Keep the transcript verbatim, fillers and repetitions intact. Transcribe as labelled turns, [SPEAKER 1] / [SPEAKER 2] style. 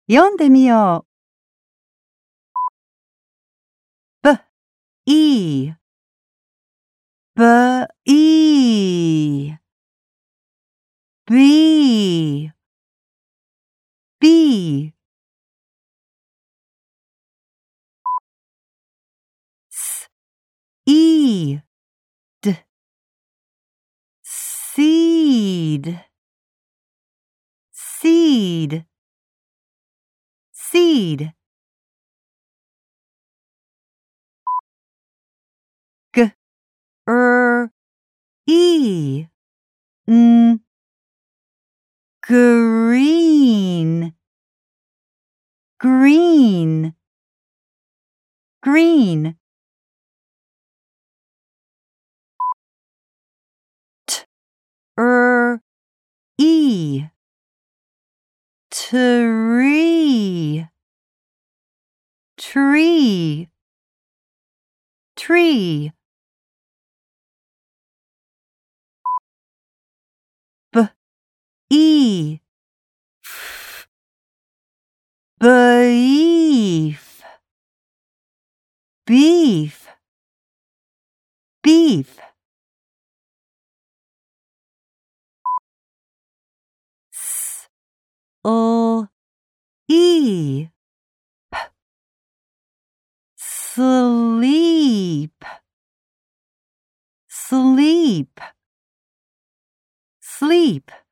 [SPEAKER 1] 読んでみよう。b, e, b, e, b, b, s, e, d, seed, seed, seed. G, er, e, n, green, green, green. T, er, e, tree, tree, tree. B, e, f, beef, beef, beef. S, l, e, p, sleep, sleep, sleep.